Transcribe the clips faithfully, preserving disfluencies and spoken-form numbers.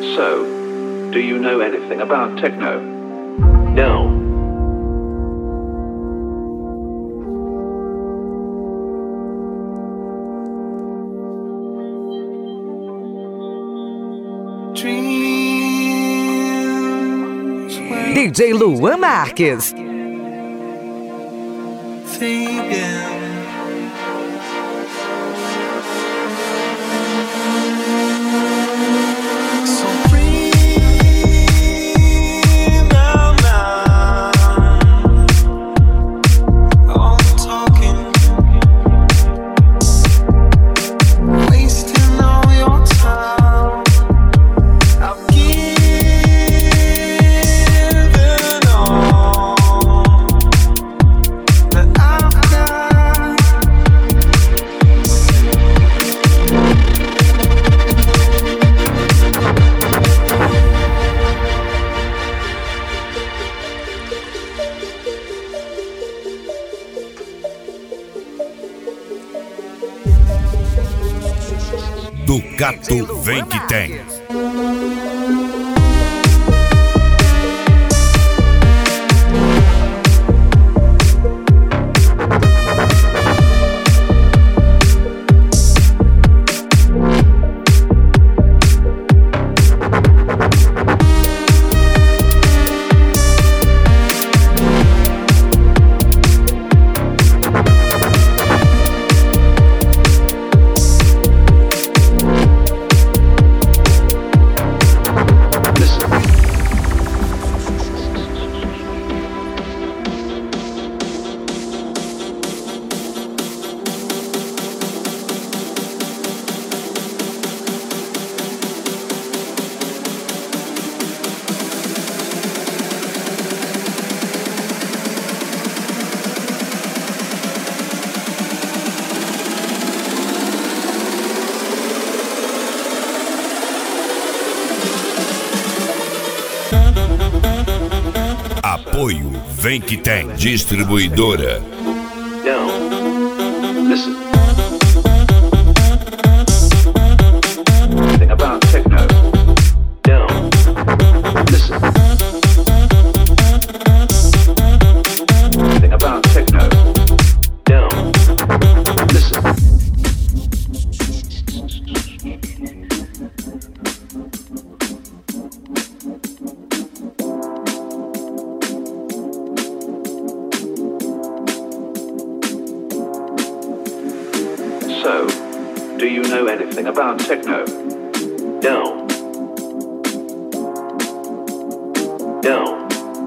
So, do you know anything about techno? No. D J Luan Marques. Do Gato Vem Que Tem. Apoio Vem Que Tem. Distribuidora. No. Listen. Think about techno. No. Listen. Think about techno. No. Listen. So, do you know anything about techno? No. No.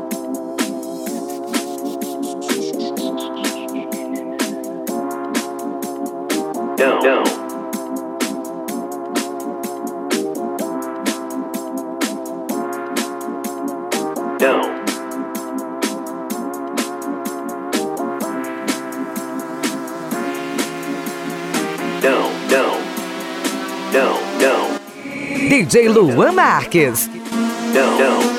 No. No. No. No, no, no, no. D J Luan Marques. No, no.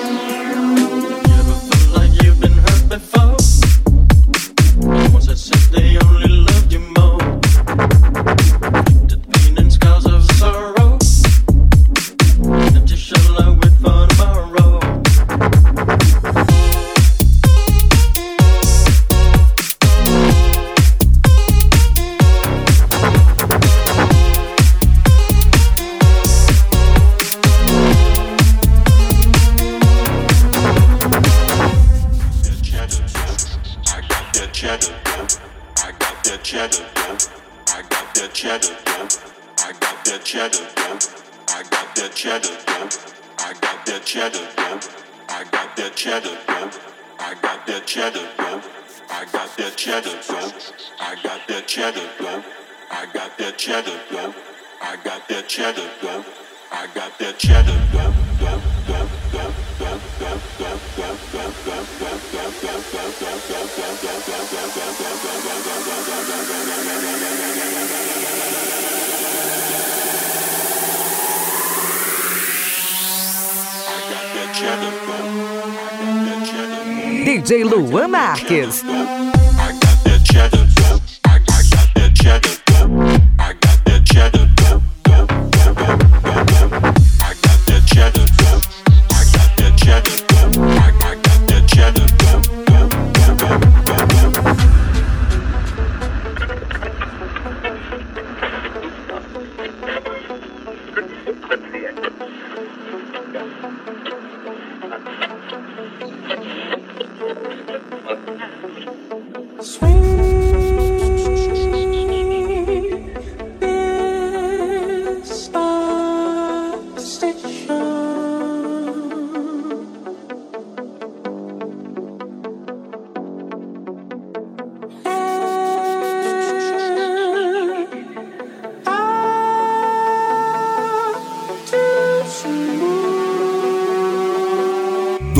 D J Luan Marques. I got that cheddar, I got that cheddar, I got that cheddar, I got that cheddar.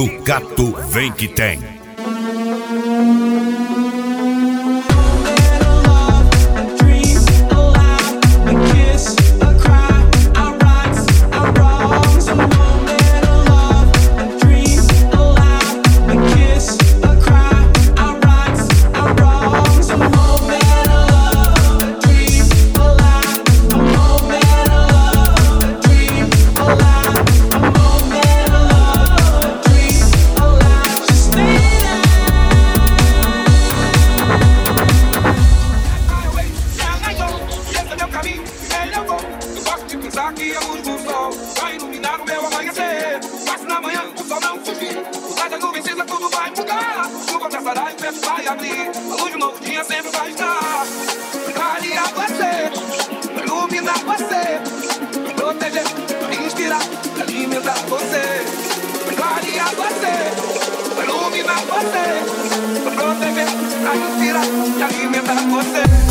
do Cato Vem Que Tem. Você, proteger, pra inspirar e alimentar você.